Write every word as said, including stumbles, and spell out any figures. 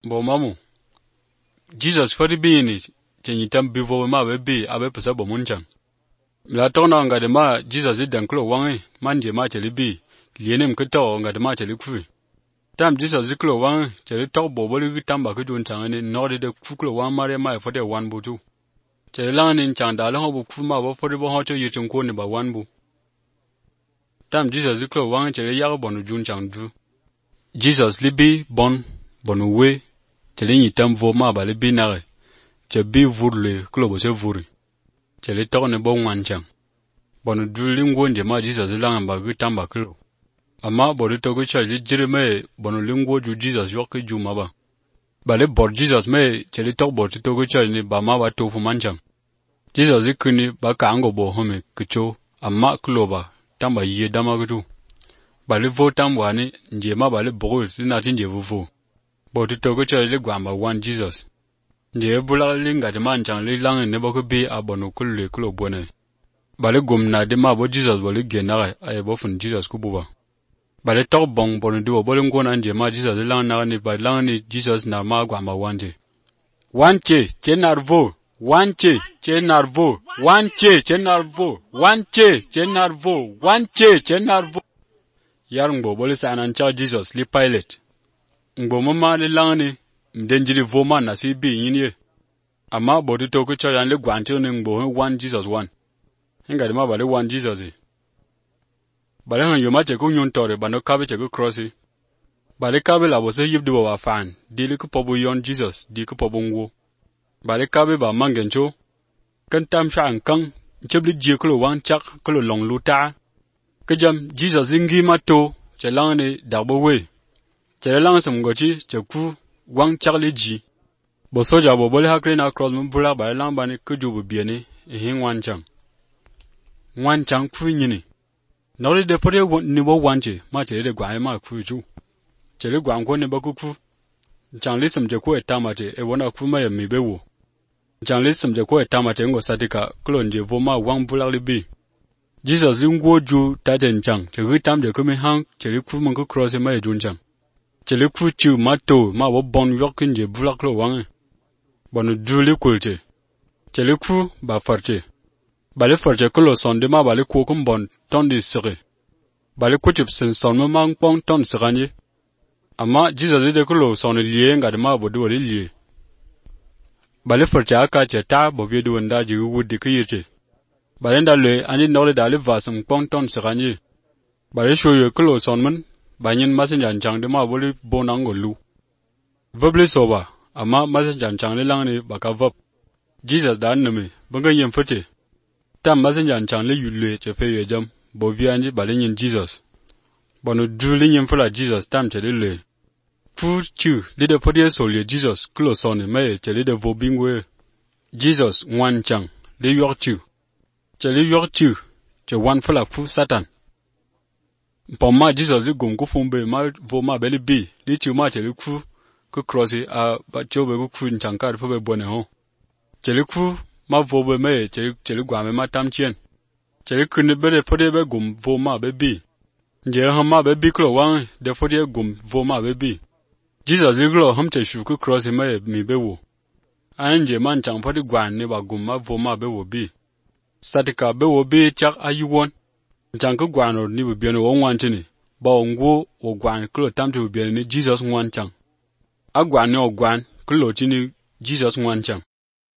Bo mamu. Jesus fadi bi ni chenyi tam bivo ma be bi abe pesa bo munchang. La tona nga de ma Jesus di danklo wangi manje ma cheli bi lienem kito nga de ma cheli khui. Tam Jesus di klo wangi cheli tok bo boli tamba ku jun chang ni no de de klo wang mare ma fode wan bu tu. Cheli lang ni chang da lang bu khu ma bo fode bo ho cho yichung ko ni ba wan bu. Tam Jesus di klo wangi cheli ya bo jun chang du. Jesus libi bon bonu we cheli ni tam vo ma ba libi na re. Che bi vurle klo bo se vuri. Cheli tok ne bo wanchang. Bonu du lingwo nje ma Jesus lang ba gu tamba klo. Ama bodi togo cha jiri me bonu lingwo ju Jesus yok ju ma ba. Bale bod Jesus me cheli tok bodi togo cha ni ba ma ba tofu manchang. Jesus ikuni ba ka ango bo home kicho ama klo ba tamba ye dama gutu. Bale vo tamba ni nje ma bale bogol sina tinje vuvu. Bodi togo cha le gwamba one Jesus. Nje bula linga de manchang le lang ne ba ko bi abonu kulle klo bone. Bale gumna de ma bo Jesus bole genara ay bo fun Jesus ku buba. Bale tok bong bonu duo bole ngona nje ma Jesus lang na ni ba lang ni Jesus na ma gwamba wande. Wanche chenarvo wanche chenarvo wanche chenarvo wanche chenarvo wanche chenarvo. Yarngbo bole sanan cha Jesus li pilot. Ngbo mama le lang ni mdenjili voma na si bi yinye. Ama bodi toko cha yan le gwancho ni ngbo one Jesus one. Hinga de ma bale one Jesus e. Bale han yoma che ko nyon tore ba no kabe che ko crossi. Bale kabe la bo se yib de wa fan, di le ko pobo yon Jesus, di ko pobo ngwo. Bale kabe ba mangencho. Kan tam sha an kang, chebli je ko wan chak ko long luta. Kejam Jesus lingi mato, che lang ni dagbo we. Che lang sam ngochi che ku wang chak le ji. Bo soja bo bole hakre na cross mun bula ba lang ba ni ku ju bu biene, e hin wan chang. Wan chang ku nyini. Nori de pore ni bo wanje ma che de gwa ma ku ju. Che le gwa ko ne ba ku ku. Chang le sam je ko etamate e wona ku ma ya mi be wo. Chang le sam je ko etamate ngo sadika klon je vo ma wang bula le bi. Jesus lingwo ju ta den chang che ri tam de ko mi hang che le ku mun ko cross ma e jun chang. Che le ku chu ma to ma wo bon yok nje bula klo wang. Bonu du le kulte. Che le ku ba farche. Bale farche klo son de ma bale ku kum bon ton de sere. Bale ku chup sen son ma mang pong ton seranye. Ama Jesus de klo son liye nga de ma bo do liye. Bale farche aka che ta bo vie do nda ji wu de kiyeche. Bale nda le ani no le dale vasum pong ton seranye. Bale shoyo klo son man banyin masin jan chang de ma bo le bonango lu. Voble soba ama masin jan chang le lang ni baka vop. Jesus da nme banga yem fete. Tam masin jan chang le yule che fe ye jam bo vi anji bale nyin Jesus. Bonu du le nyem fula Jesus tam che le. Fu chu le de podie so le Jesus klo son me che le de vo bingwe. Jesus wan chang le yor chu. Che le yor chu che wan fula fu Satan. Pour ma Jesus le gum ko fumbe ma vo ma bele bi le chu ma che le ku ko crossi a ba chobe ko ku nchankar fo be bone ho. Che le ku ma vo be me che che le gwa me ma tam chien. Che le kun be de podie be gum vo ma be bi. Nje ha ma be bi klo wan de podie gum vo ma be bi. Jesus le klo ham che shu ko crossi me mi be wo. Anje man chang podie gwan ne ba gum ma vo ma be wo bi. Satika be wo bi chak ayuwon. Chang ko gwano ni bu bieno won wan tini ba ngwo wo gwan klo tam tu bieno ni Jesus wan chang. A gwan ni o gwan klo tini Jesus wan chang.